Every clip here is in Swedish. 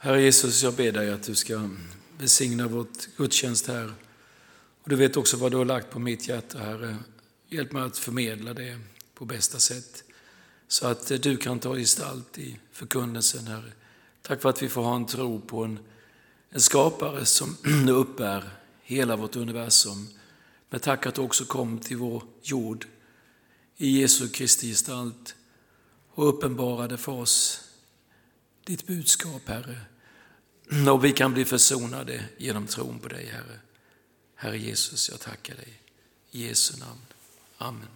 Herre Jesus, jag ber dig att du ska välsigna vårt gudstjänst här. Och du vet också vad du har lagt på mitt hjärta, Herre. Hjälp mig att förmedla det på bästa sätt, så att du kan ta gestalt i förkunnelsen, Herre. Tack för att vi får ha en tro på en skapare som uppbär hela vårt universum. Men tack att du också kom till vår jord i Jesu Kristi gestalt och uppenbarade för oss ditt budskap, Herre. Och vi kan bli försonade genom tron på dig, Herre. Herre Jesus, jag tackar dig. I Jesu namn. Amen.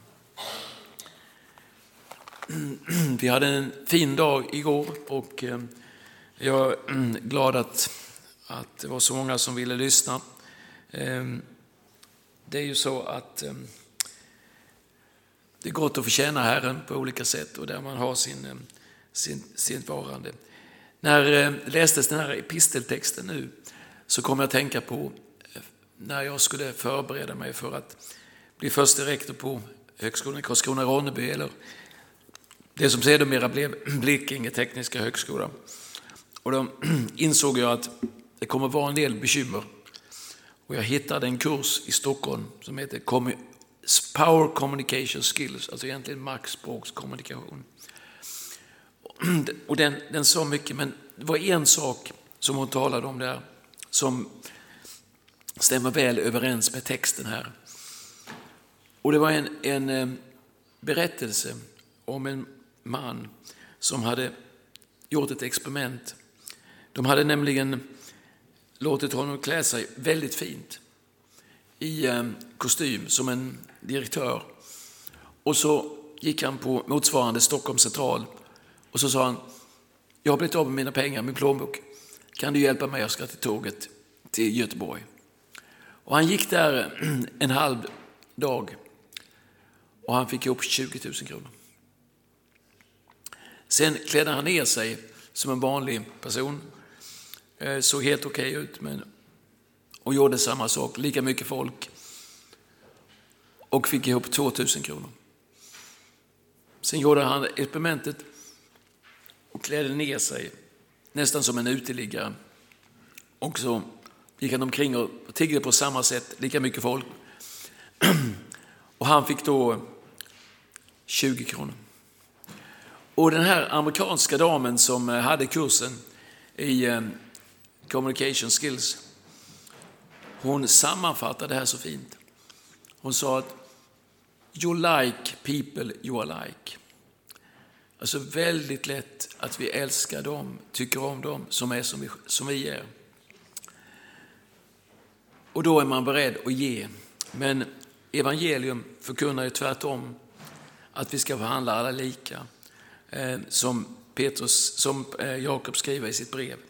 Vi hade en fin dag igår och jag är glad att det var så många som ville lyssna. Det är ju så att det är gott att förtjäna Herren på olika sätt och där man har sin varande. När lästes den här episteltexten nu så kom jag att tänka på när jag skulle förbereda mig för att bli förste rektor på högskolan i Karlskrona-Ronneby, eller det som sedermera blev Blekinge tekniska högskola. Och då insåg jag att det kommer vara en del bekymmer. Och jag hittade en kurs i Stockholm som heter Power Communication Skills, alltså egentligen maktspråkskommunikation. Och den sa mycket, men det var en sak som hon talade om där som stämmer väl överens med texten här. Och det var en berättelse om en man som hade gjort ett experiment. De hade nämligen låtit honom klä sig väldigt fint i kostym som en direktör. Och så gick han på motsvarande Stockholms central och så sa han: jag har blivit av med mina pengar, min plånbok. Kan du hjälpa mig? Jag ska till tåget till Göteborg. Och han gick där en halv dag och han fick ihop 20 000 kronor. Sen klädde han ner sig som en vanlig person. Såg helt okej ut, och gjorde samma sak, lika mycket folk. Och fick ihop 2 000 kronor. Sen gjorde han experimentet och klädde ner sig nästan som en uteliggare. Och så gick han omkring och tiggde på samma sätt, lika mycket folk. Och han fick då 20 kronor. Och den här amerikanska damen som hade kursen i communication skills, hon sammanfattade det här så fint. Hon sa att you like people you are like. Alltså väldigt lätt att vi älskar dem, tycker om dem som är som vi är. Och då är man beredd att ge. Men evangelium förkunnar ju tvärtom att vi ska behandla alla lika. Som Jakob skriver i sitt brev.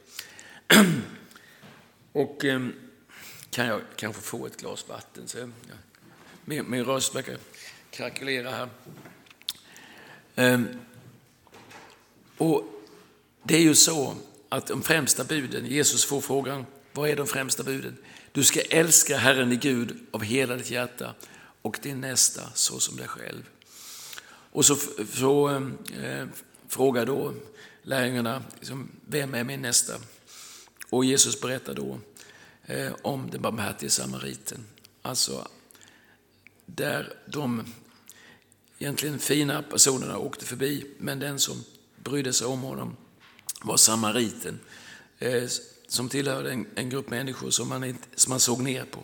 Och kan jag kanske få ett glas vatten? Så min röst verkar krackelera här. Och det är ju så att de främsta buden, Jesus får frågan, vad är de främsta buden? Du ska älska Herren i Gud av hela ditt hjärta och din nästa så som dig själv. Och så frågar då lärjungarna, liksom, vem är min nästa? Och Jesus berättar då om den barmhärtige samariten. Alltså där de egentligen fina personerna åkte förbi, men den som brydde sig om honom var samariten, som tillhörde en grupp människor som man såg ner på.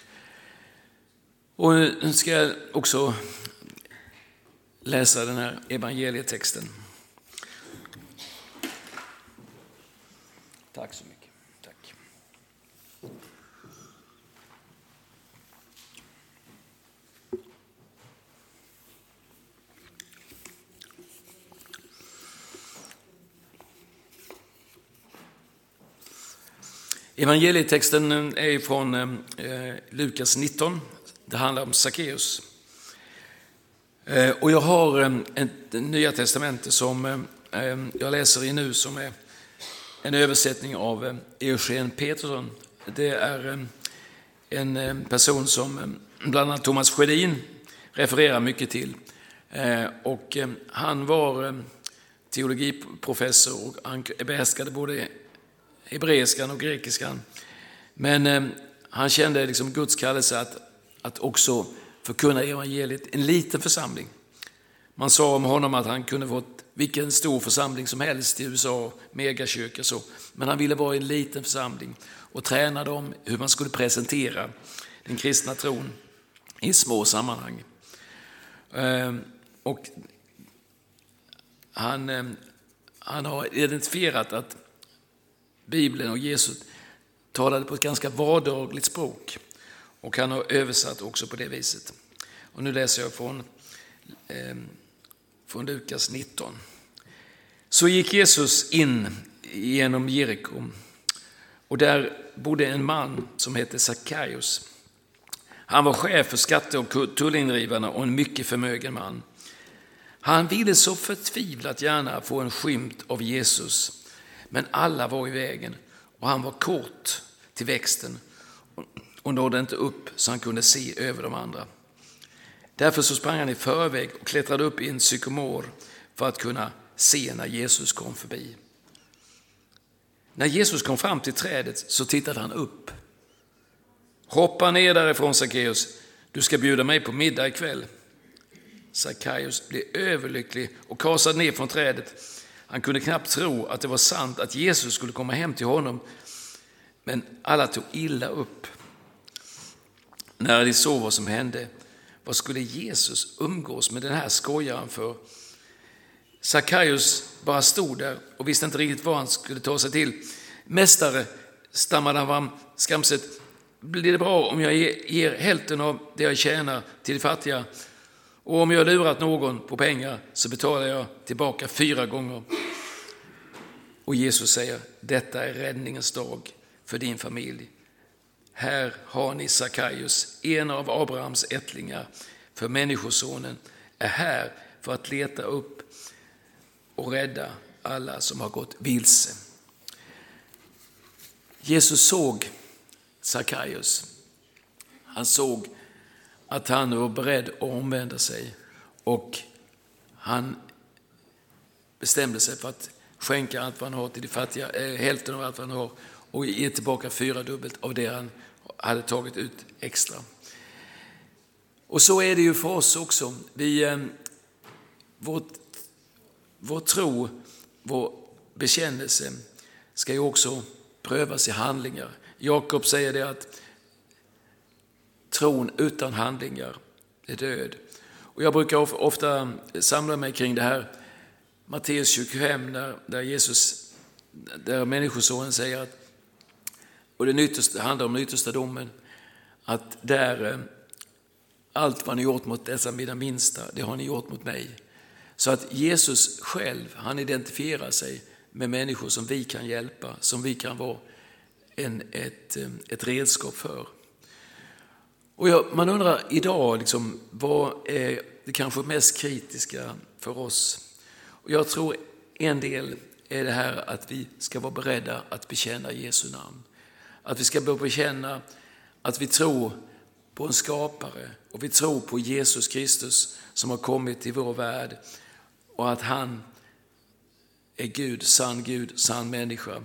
Och nu ska jag också läsa den här evangelietexten. Tack så mycket. Tack. Evangelietexten är från Lukas 19. Det handlar om Sackeus. Och jag har ett Nya testamentet som jag läser i nu, som är en översättning av Eugen Peterson. Det är en person som bland annat Thomas Sjödin refererar mycket till. Och han var teologiprofessor och han behärskade både hebreiskan och grekiskan. Men han kände liksom Guds kallelse att också förkunna evangeliet en liten församling. Man sa om honom att han kunde fått vilken stor församling som helst i USA, megakyrkor så. Men han ville vara i en liten församling och träna dem hur man skulle presentera den kristna tron i små sammanhang. Och han har identifierat att Bibeln och Jesus talade på ett ganska vardagligt språk. Och han har översatt också på det viset. Och nu läser jag från Lukas 19. Så gick Jesus in genom Jeriko. Och där bodde en man som hette Sackaios. Han var chef för skatte- och tullindrivarna och en mycket förmögen man. Han ville så förtvivlat gärna få en skymt av Jesus. Men alla var i vägen och han var kort till växten och nådde inte upp så han kunde se över de andra. Därför så sprang han i förväg och klättrade upp i en sykomor för att kunna se när Jesus kom förbi. När Jesus kom fram till trädet så tittade han upp. Hoppa ner därifrån, Sackaios. Du ska bjuda mig på middag ikväll. Sackaios blev överlycklig och kasade ner från trädet. Han kunde knappt tro att det var sant att Jesus skulle komma hem till honom. Men alla tog illa upp när de såg vad som hände. Vad skulle Jesus umgås med den här skojaren för? Sackaios bara stod där och visste inte riktigt vad han skulle ta sig till. Mästare, stammade han fram skamset. Blir det bra om jag ger hälften av det jag tjänar till de fattiga? Och om jag har lurat någon på pengar så betalar jag tillbaka 4 gånger. Och Jesus säger, detta är räddningens dag för din familj. Här har ni Sackaios, en av Abrahams ättlingar. För människosonen är här för att leta upp och rädda alla som har gått vilse. Jesus såg Sackaios. Han såg att han var beredd att omvända sig och han bestämde sig för att skänka allt vad han har till de fattiga, hälften av allt vad han har och ge tillbaka 4-dubbelt av det han hade tagit ut extra. Och så är det ju för oss också. Vår tro, vår bekännelse ska ju också prövas i handlingar. Jakob säger det att tron utan handlingar är död. Och jag brukar ofta samla mig kring det här. Matteus 25 där människosonen säger att, och det handlar om den yttersta domen, att där allt vad ni gjort mot dessa mina minsta, det har ni gjort mot mig. Så att Jesus själv, han identifierar sig med människor som vi kan hjälpa, som vi kan vara ett redskap för. Och man undrar idag liksom, vad är det kanske mest kritiska för oss? Och jag tror en del är det här att vi ska vara beredda att bekänna Jesu namn. Att vi ska börja bekänna att vi tror på en skapare och vi tror på Jesus Kristus som har kommit till vår värld och att han är Gud, sann människa.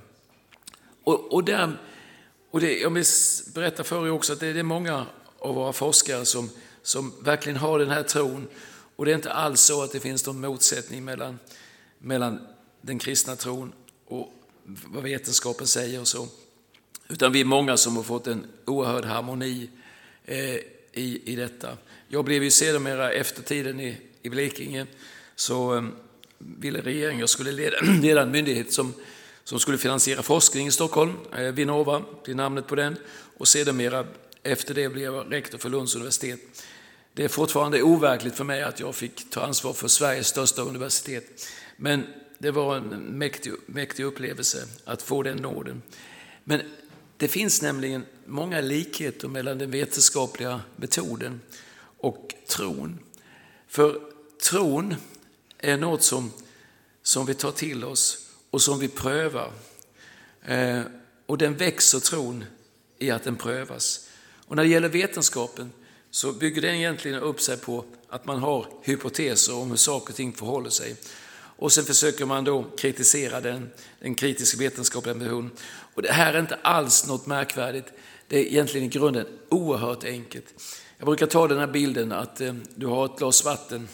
Jag vill berätta för er också att det är många av våra forskare som verkligen har den här tron. Och det är inte alls så att det finns någon motsättning mellan den kristna tron och vad vetenskapen säger och så. Utan vi är många som har fått en oerhörd harmoni i detta. Jag blev ju sedermera efter tiden i Blekinge så ville regeringen jag skulle leda en myndighet som skulle finansiera forskning i Stockholm, Vinnova, det är namnet på den. Och sedermera efter det blev jag rektor för Lunds universitet. Det är fortfarande overkligt för mig att jag fick ta ansvar för Sveriges största universitet. Men det var en mäktig upplevelse att få den nåden. Men det finns nämligen många likheter mellan den vetenskapliga metoden och tron. För tron är något som vi tar till oss och som vi prövar. Och den växer tron i att den prövas. Och när det gäller vetenskapen så bygger den egentligen upp sig på att man har hypoteser om hur saker och ting förhåller sig. Och sen försöker man då kritisera den kritiska vetenskapliga metoden. Och det här är inte alls något märkvärdigt. Det är egentligen i grunden oerhört enkelt. Jag brukar ta den här bilden att du har ett glas vatten.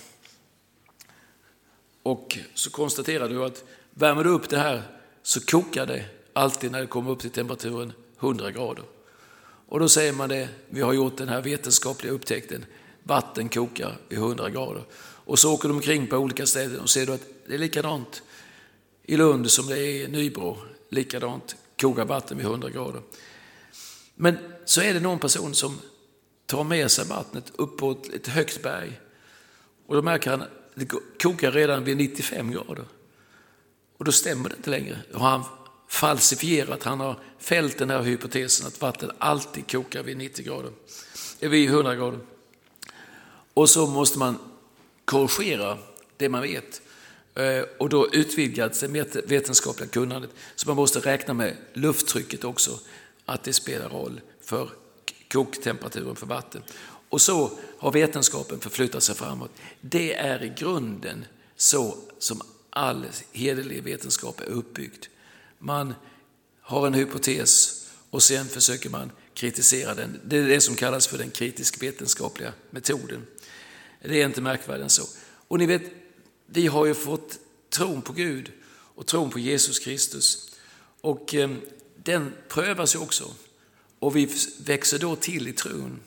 Och så konstaterar du att värmer du upp det här så kokar det alltid när det kommer upp till temperaturen 100 grader. Och då säger man det, vi har gjort den här vetenskapliga upptäckten. Vatten kokar vid 100 grader. Och så åker de omkring på olika ställen och ser du att det är likadant i Lund som det är i Nybro. Likadant kokar vatten vid 100 grader. Men så är det någon person som tar med sig vattnet upp på ett högt berg. Och då märker han att det kokar redan vid 95 grader. Och då stämmer det inte längre. Och han falsifierat, han har fällt den här hypotesen att vatten alltid kokar vid 90 grader. Vid 100 grader. Och så måste man korrigera det man vet. Och då utvidgas det vetenskapliga kunnandet. Så man måste räkna med lufttrycket också. Att det spelar roll för koktemperaturen för vatten. Och så har vetenskapen förflyttat sig framåt. Det är i grunden så som all hederlig vetenskap är uppbyggd. Man har en hypotes och sen försöker man kritisera den. Det är det som kallas för den kritisk vetenskapliga metoden. Det är inte märkvärdigt än så. Och ni vet, vi har ju fått tron på Gud och tron på Jesus Kristus. Och den prövas ju också. Och vi växer då till i tron.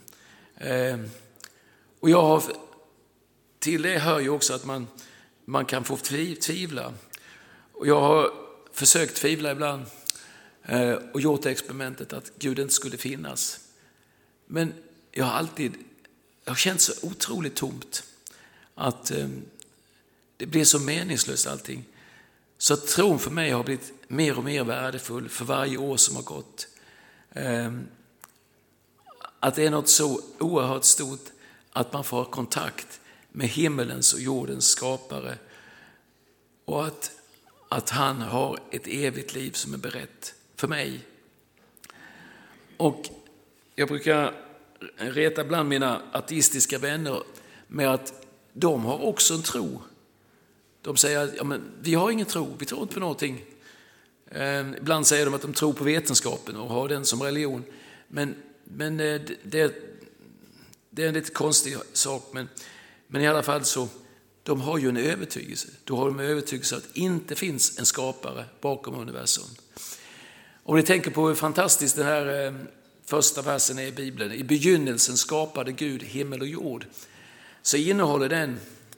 Och till det hör ju också att man kan få tvivla. Och jag har försökt tvivla ibland och gjort experimentet att Gud inte skulle finnas. Men jag har känt så otroligt tomt att det blir så meningslöst allting. Så att tron för mig har blivit mer och mer värdefull för varje år som har gått. Att det är något så oerhört stort att man får ha kontakt med himmelens och jordens skapare. Och att han har ett evigt liv som är berett för mig. Och jag brukar reta bland mina ateistiska vänner med att de har också en tro. De säger att vi har ingen tro, vi tror inte på någonting. Ibland säger de att de tror på vetenskapen och har den som religion. Men det är en lite konstig sak. Men i alla fall så, de har ju en övertygelse. Då har de en övertygelse att det inte finns en skapare bakom universum. Och ni tänker på hur fantastiskt den här första versen är i Bibeln. I begynnelsen skapade Gud himmel och jord. Så innehåller den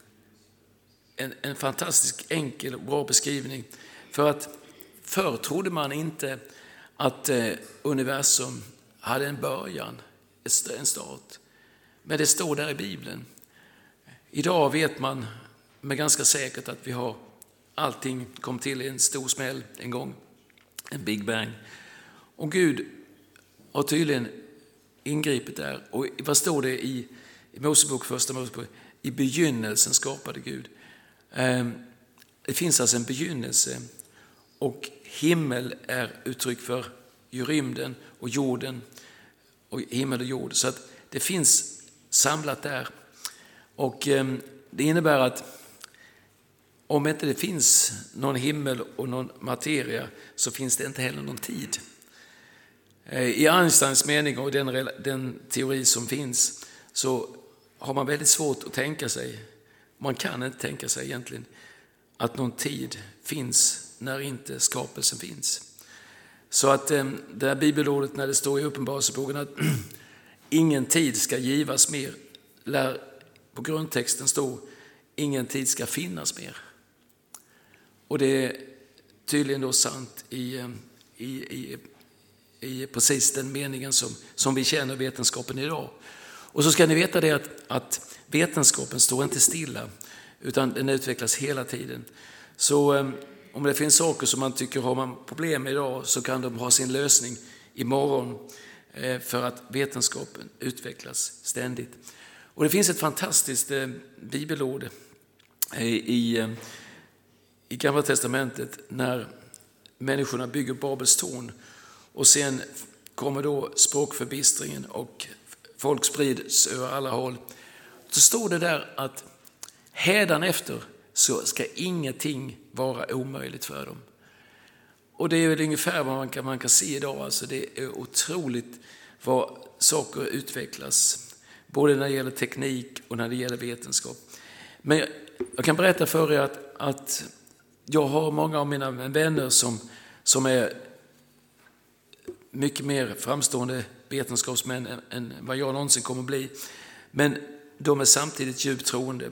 en fantastisk enkel och bra beskrivning. För att förr trodde man inte att universum hade en början, en start. Men det står där i Bibeln. Idag vet man med ganska säkert att vi har allting kom till i en stor smäll en gång. En Big Bang. Och Gud har tydligen ingripit där. Och vad står det i Mosebok, första Mosebok? I begynnelsen skapade Gud. Det finns alltså en begynnelse. Och himmel är uttryck för rymden och jorden. Och himmel och jord. Så att det finns samlat där. Och det innebär att om inte det finns någon himmel och någon materia så finns det inte heller någon tid. I Einsteins mening och den teori som finns så har man väldigt svårt att tänka sig, man kan inte tänka sig egentligen, att någon tid finns när inte skapelsen finns. Så att det här bibelordet när det står i Uppenbarelseboken att ingen tid ska givas mer, lär på grundtexten stå ingen tid ska finnas mer. Och det är tydligen då sant i precis den meningen som vi känner vetenskapen idag. Och så ska ni veta det att vetenskapen står inte stilla utan den utvecklas hela tiden. Så om det finns saker som man tycker har man problem med idag så kan de ha sin lösning imorgon för att vetenskapen utvecklas ständigt. Och det finns ett fantastiskt bibelord i Gamla testamentet när människorna bygger Babels torn och sen kommer då språkförbistringen och folk sprids över alla håll. Så står det där att hädanefter så ska ingenting vara omöjligt för dem. Och det är väl ungefär vad man kan se idag. Alltså det är otroligt vad saker utvecklas. Både när det gäller teknik och när det gäller vetenskap. Men jag kan berätta för er att jag har många av mina vänner som är mycket mer framstående vetenskapsmän än vad jag någonsin kommer att bli. Men de är samtidigt djupt troende.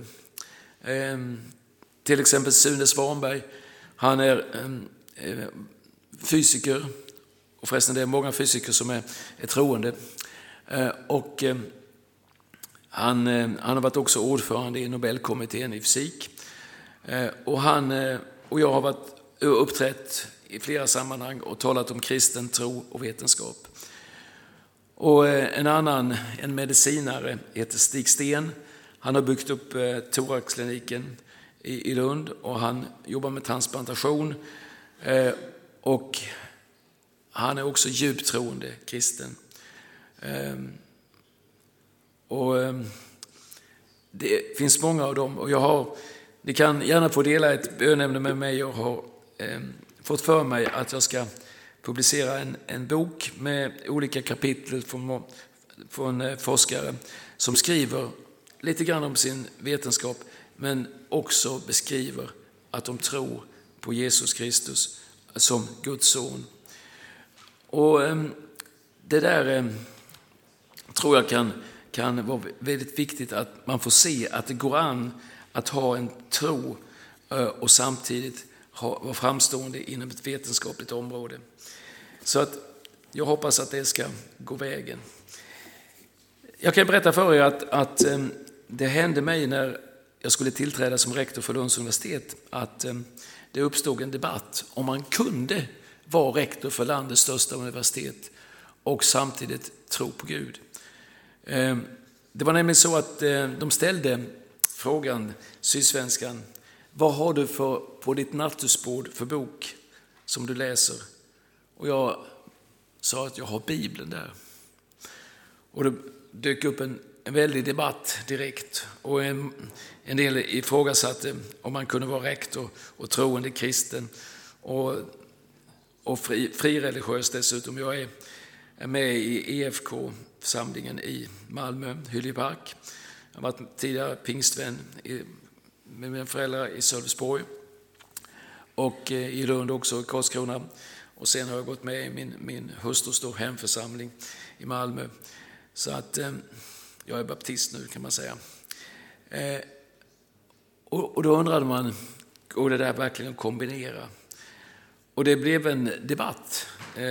Till exempel Sune Svanberg, han är fysiker, och förresten det är många fysiker som är troende. Och han har varit också ordförande i Nobelkommittén i fysik. Och han och jag har uppträtt i flera sammanhang och talat om kristen tro och vetenskap. Och en medicinare heter Stig Sten. Han har byggt upp thoraxkliniken i Lund och han jobbar med transplantation. Och han är också djupt troende kristen. Och det finns många av dem. Och ni kan gärna få dela ett bönämne med mig. Jag har fått för mig att jag ska publicera en bok med olika kapitel från forskare som skriver lite grann om sin vetenskap, men också beskriver att de tror på Jesus Kristus som Guds son. Och det där tror jag kan vara väldigt viktigt, att man får se att det går an att ha en tro och samtidigt vara framstående inom ett vetenskapligt område. Så att jag hoppas att det ska gå vägen. Jag kan berätta för er att det hände mig när jag skulle tillträda som rektor för Lunds universitet att det uppstod en debatt om man kunde vara rektor för landets största universitet och samtidigt tro på Gud. Det var nämligen så att de ställde frågan, Sydsvenskan, vad har du på ditt nattduksbord för bok som du läser? Och jag sa att jag har Bibeln där. Och det dök upp en väldig debatt direkt. Och en del ifrågasatte om man kunde vara rektor och troende kristen och frireligiös dessutom. Jag är med i EFK-församlingen i Malmö, Hyljepark. Jag har varit tidigare pingstvän med mina föräldrar i Sölvesborg och i Lund också, i Karlskrona. Och sen har jag gått med i min hustrus hemförsamling i Malmö. Så att jag är baptist nu, kan man säga. Och då undrade man, går det där verkligen att kombinera? Och det blev en debatt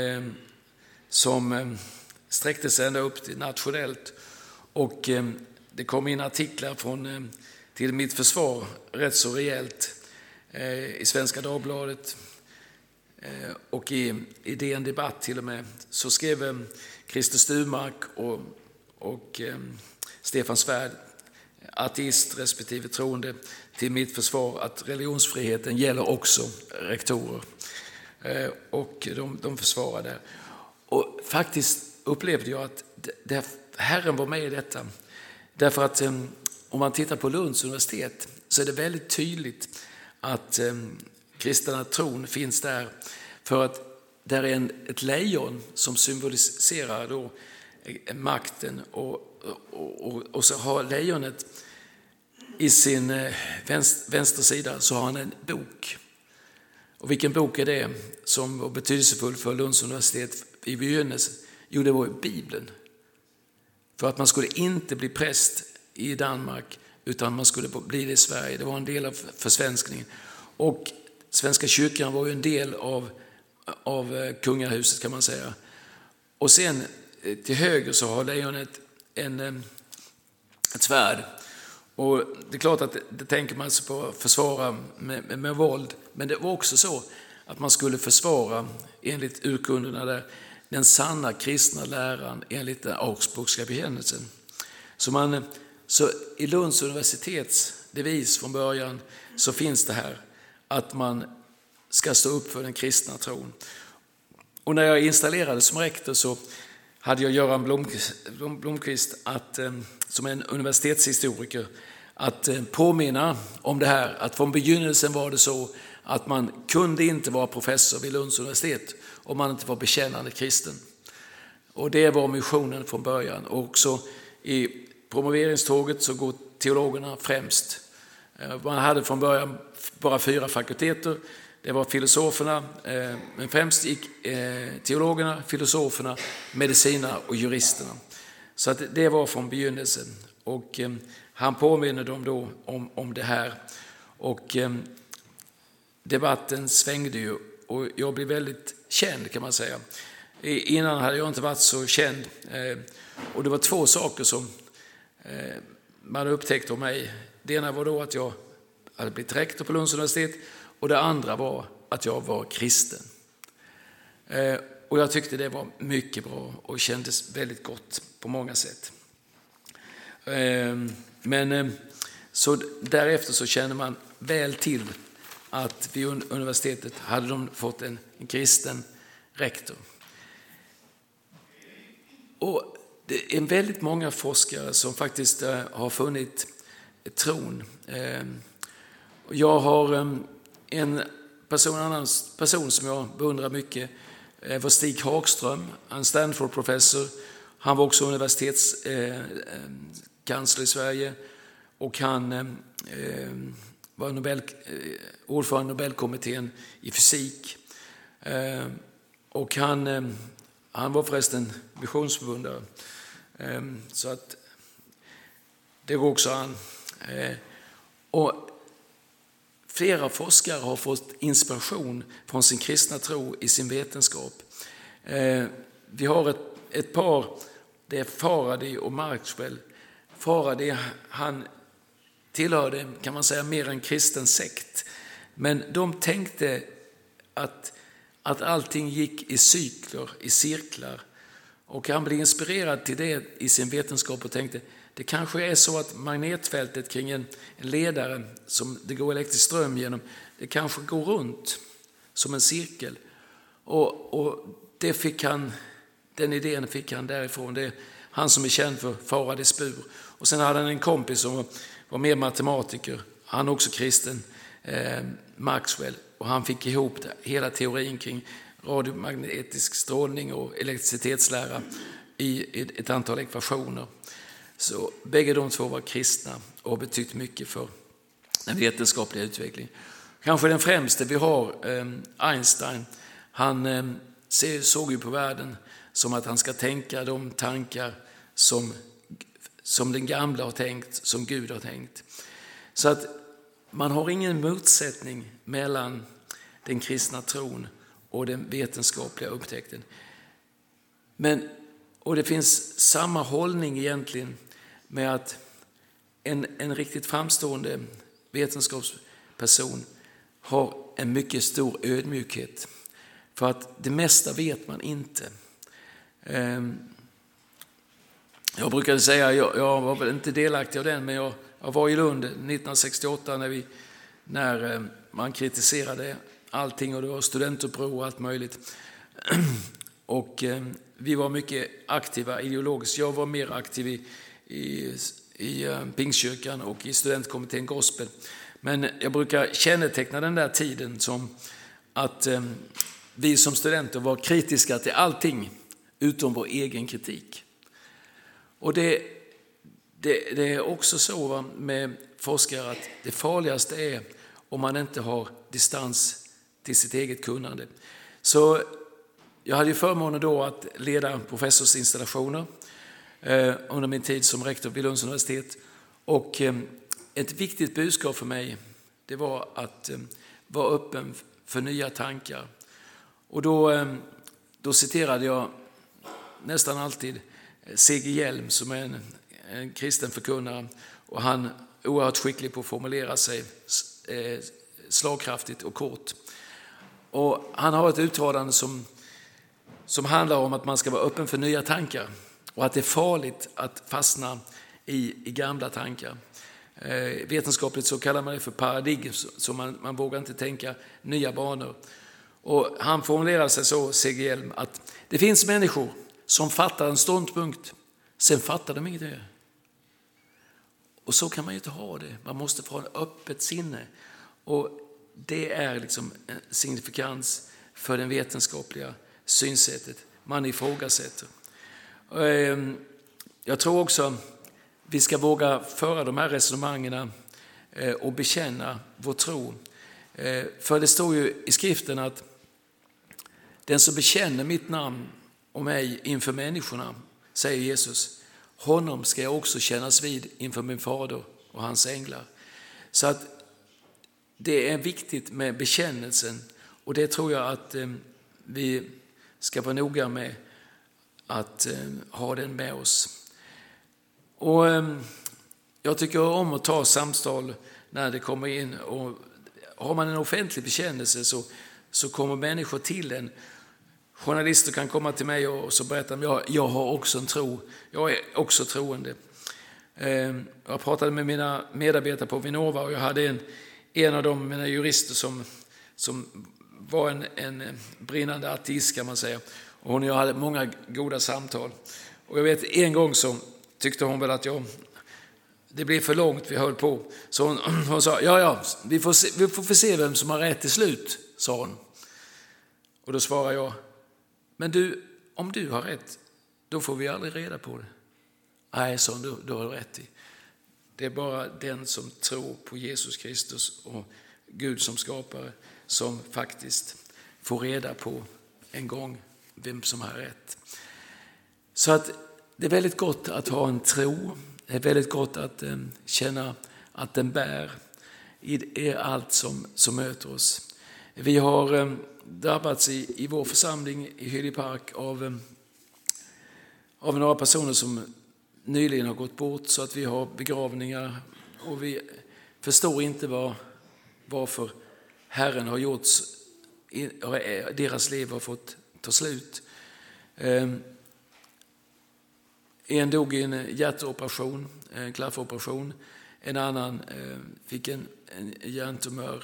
som sträckte sig ända upp till nationellt. Och det kom in artiklar till mitt försvar rätt så rejält i Svenska Dagbladet och i DN Debatt till och med. Så skrev Christer Sturmark och Stefan Svärd, ateist respektive troende, till mitt försvar att religionsfriheten gäller också rektorer. Och de försvarade. Och faktiskt upplevde jag att Herren var med i detta. Därför att om man tittar på Lunds universitet så är det väldigt tydligt att kristna tron finns där. För att där är ett lejon som symboliserar då makten. Och så har lejonet i sin vänstersida så har han en bok. Och vilken bok är det som var betydelsefull för Lunds universitet i begynnelsen? Jo, det var Bibeln. För att man skulle inte bli präst i Danmark utan man skulle bli det i Sverige. Det var en del av försvenskningen. Och Svenska kyrkan var ju en del av kungahuset, kan man säga. Och sen till höger så har lejonet ett svärd. Och det är klart att det tänker man sig på att försvara med våld. Men det var också så att man skulle försvara, enligt urkunderna där, den sanna kristna läran enligt den augsburgska bekännelsen. Så i Lunds universitets devis från början så finns det här att man ska stå upp för den kristna tron. Och när jag installerades som rektor så hade jag Göran Blomqvist som en universitetshistoriker att påminna om det här, att från begynnelsen var det så att man kunde inte vara professor vid Lunds universitet om man inte var bekännande kristen. Och det var missionen från början. Och också i promoveringståget så går teologerna främst. Man hade från början bara 4 fakulteter. Det var filosoferna, men främst gick teologerna, filosoferna, medicinerna och juristerna. Så att det var från begynnelsen. Och han påminner dem då om det här. Och debatten svängde ju och jag blev väldigt känd, kan man säga. Innan hade jag inte varit så känd. Och det var 2 saker som man upptäckte om mig. Det ena var då att jag hade blivit rektor på Lunds universitet. Och det andra var att jag var kristen. Och jag tyckte det var mycket bra och kändes väldigt gott på många sätt. Men så därefter så känner man väl till att vid universitetet hade de fått en kristen rektor. Och det är väldigt många forskare som faktiskt har funnit tron. Jag har en annan person som jag beundrar mycket var Stig Hagström, en Stanford-professor. Han var också universitetskansler i Sverige och han var ordförande i Nobelkommittén i fysik. Och han var förresten missionsförbundare. Så att det går också an. Och flera forskare har fått inspiration från sin kristna tro i sin vetenskap. Vi har ett par, det är Faraday och Maxwell. Faraday, han tillhörde, kan man säga, mer en kristen sekt. Men de tänkte att allting gick i cykler, i cirklar. Och han blev inspirerad till det i sin vetenskap och tänkte, det kanske är så att magnetfältet kring en ledare som det går elektrisk ström genom, det kanske går runt som en cirkel. Och den idén fick han därifrån. Det är han som är känd för Faradays bur. Och sen hade han en kompis som var mer matematiker, han också kristen, Maxwell. Och han fick ihop hela teorin kring radiomagnetisk strålning och elektricitetslära i ett antal ekvationer. Så bägge de 2 var kristna och har betytt mycket för den vetenskapliga utvecklingen. Kanske den främste vi har, Einstein, han såg ju på världen som att han ska tänka de tankar som den gamla har tänkt, som Gud har tänkt. Så att man har ingen motsättning mellan den kristna tron och den vetenskapliga upptäckten. Och det finns samma hållning egentligen med att en riktigt framstående vetenskapsperson har en mycket stor ödmjukhet. För att det mesta vet man inte. Jag brukade säga, jag var väl inte delaktig av den, men jag var i Lund 1968 när man kritiserade allting och det var studentuppror och allt möjligt. Och vi var mycket aktiva ideologiskt. Jag var mer aktiv i Pingstkyrkan och i studentkommittén Gospel. Men jag brukar känneteckna den där tiden som att vi som studenter var kritiska till allting utom vår egen kritik. Och det är också så med forskare att det farligaste är om man inte har distans till sitt eget kunnande. Så jag hade ju förmånen då att leda professorsinstallationer under min tid som rektor vid Lunds universitet. Och ett viktigt budskap för mig, det var att vara öppen för nya tankar. Och då citerade jag nästan alltid C.G. Hjelm som är en kristen förkunnare. Och han är oerhört skicklig på att formulera sig slagkraftigt och kort. Och han har ett uttalande som handlar om att man ska vara öppen för nya tankar. Och att det är farligt att fastna i gamla tankar. Vetenskapligt så kallar man det för paradigm, så man vågar inte tänka nya banor. Och han formulerar sig så, C.G. Hjelm, att det finns människor som fattar en ståndpunkt, sen fattar de inget mer. Och så kan man ju inte ha det. Man måste få ha ett öppet sinne. Och det är liksom en signifikans för den vetenskapliga synsättet. Man ifrågasätter. Jag tror också vi ska våga föra de här resonemangen och bekänna vår tro. För det står ju i skriften att den som bekänner mitt namn och mig inför människorna, säger Jesus, honom ska jag också kännas vid inför min fader och hans änglar. Så att det är viktigt med bekännelsen, och det tror jag att vi ska vara noga med att ha den med oss. Och jag tycker om att ta samtal när det kommer in, och har man en offentlig bekännelse så kommer människor till en. Journalister kan komma till mig och så berätta om jag har också en tro. Jag är också troende. Jag pratade med mina medarbetare på Vinnova, och jag hade en av dem, mina jurister, som var en brinnande ateist, kan man säga. Och hon och jag hade många goda samtal. Och jag vet, en gång så tyckte hon väl att det blev för långt, vi höll på. Så hon sa, vi får se vem som har rätt till slut, sa hon. Och då svarade jag, men du, om du har rätt, då får vi aldrig reda på det. Nej, sa hon, du har rätt i. Det är bara den som tror på Jesus Kristus och Gud som skapare som faktiskt får reda på en gång vem som har rätt. Så att det är väldigt gott att ha en tro. Det är väldigt gott att känna att den bär i allt som möter oss. Vi har drabbats i vår församling i Hyllie Park av några personer som nyligen har gått bort, så att vi har begravningar, och vi förstår inte varför Herren har gjort, deras liv har fått ta slut. En dog i en hjärtoperation, en klaffoperation. En annan fick en hjärntumör.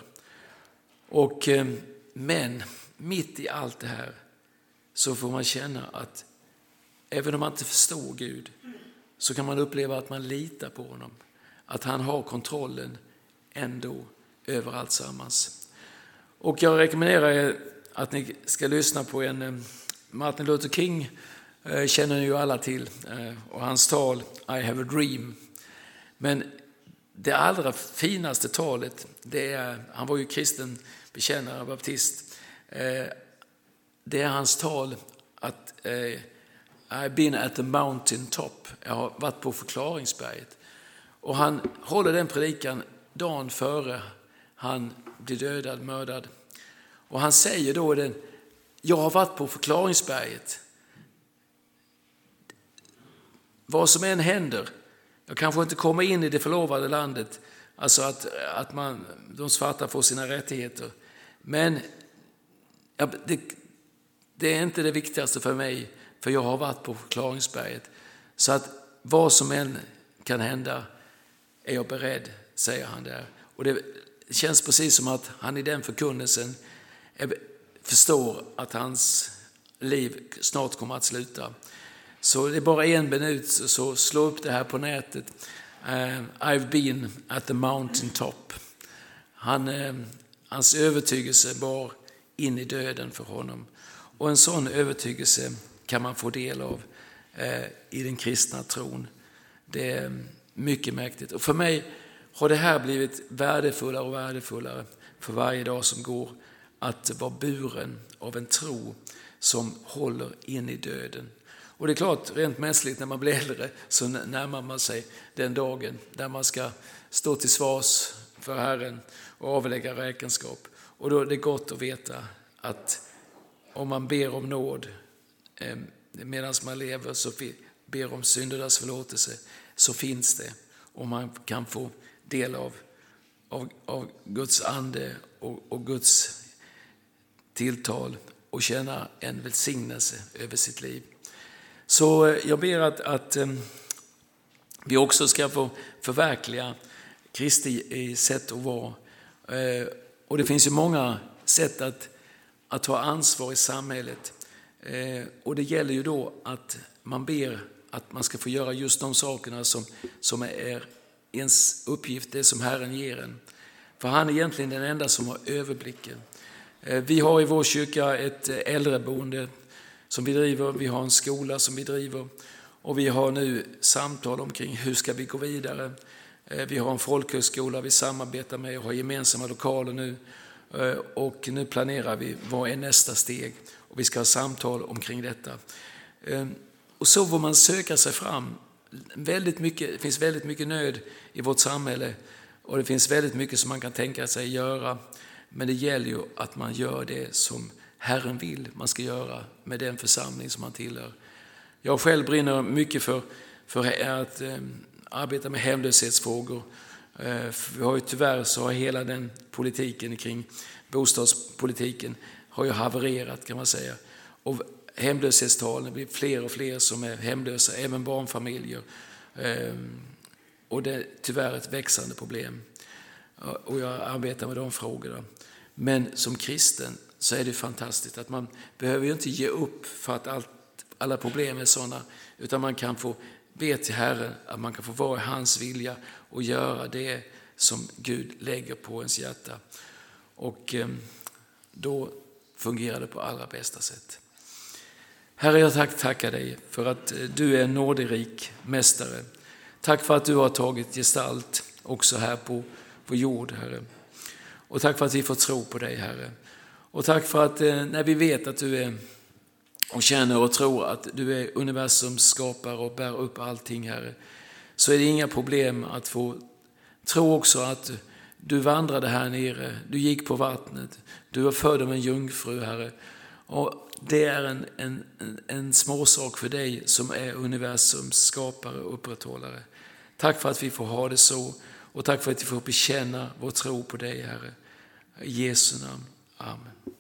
Men mitt i allt det här så får man känna att även om man inte förstår Gud, så kan man uppleva att man litar på honom. Att han har kontrollen ändå över allt sammans. Och jag rekommenderar er att ni ska lyssna på en Martin Luther King, känner ni ju alla till, och hans tal I have a dream. Men det allra finaste talet, han var ju kristen bekännare, baptist. Det är hans tal att I've been at the mountain top. Jag har varit på förklaringsberget. Och han håller den predikan dagen före han blir dödad, mördad. Och han säger då jag har varit på förklaringsberget. Vad som än händer, jag kanske inte kommer in i det förlovade landet, alltså att de svarta får sina rättigheter. Men det är inte det viktigaste för mig, för jag har varit på förklaringsberget. Så att vad som än kan hända är jag beredd, säger han där. Och det känns precis som att han i den förkunnelsen förstår att hans liv snart kommer att sluta. Så det är bara 1 minut, så slå upp det här på nätet. I've been at the mountain top. Hans övertygelse bar in i döden för honom. Och en sån övertygelse kan man få del av i den kristna tron. Det är mycket mäktigt. Och för mig har det här blivit värdefullare och värdefullare för varje dag som går, att vara buren av en tro som håller in i döden. Och det är klart, rent mänskligt, när man blir äldre så närmar man sig den dagen där man ska stå till svars för Herren och avlägga räkenskap. Och då är det gott att veta att om man ber om nåd medan man lever, så ber om syndernas förlåtelse, så finns det. Och man kan få del av Guds ande och Guds tilltal och känna en välsignelse över sitt liv. Så jag ber att vi också ska få förverkliga Kristi sätt att vara. Och det finns ju många sätt att ta ansvar i samhället. Och det gäller ju då att man ber att man ska få göra just de sakerna som är ens uppgift, det som Herren ger en. För han är egentligen den enda som har överblicken. Vi har i vår kyrka ett äldreboende som vi driver, vi har en skola som vi driver och vi har nu samtal omkring hur ska vi gå vidare. Vi har en folkhögskola vi samarbetar med och har gemensamma lokaler nu och nu planerar vi vad är nästa steg och vi ska ha samtal omkring detta. Och så får man söka sig fram. Det finns väldigt mycket nöd i vårt samhälle och det finns väldigt mycket som man kan tänka sig göra. Men det gäller ju att man gör det som Herren vill man ska göra med den församling som man tillhör. Jag själv brinner mycket för att arbeta med hemlöshetsfrågor. Vi har ju tyvärr så har hela den politiken kring bostadspolitiken har ju havererat kan man säga. Och hemlöshetstalen blir fler och fler som är hemlösa, även barnfamiljer. Och det är tyvärr ett växande problem. Och jag arbetar med de frågorna. Men som kristen så är det fantastiskt att man behöver ju inte ge upp för att alla problem är sådana. Utan man kan få be till Herren att man kan få vara i hans vilja och göra det som Gud lägger på ens hjärta. Och då fungerar det på allra bästa sätt. Herre, jag tackar dig för att du är en nåderik mästare. Tack för att du har tagit gestalt också här på jord, Herre. Och tack för att vi får tro på dig, Herre. Och tack för att när vi vet att du är och känner och tror att du är universums skapare och bär upp allting, Herre, så är det inga problem att få tro också att du vandrade här nere, du gick på vattnet, du var född av en jungfru, Herre. Och det är en småsak för dig som är universums skapare och upprätthållare. Tack för att vi får ha det så och tack för att vi får bekänna vår tro på dig, Herre. I Jesu namn. Amen.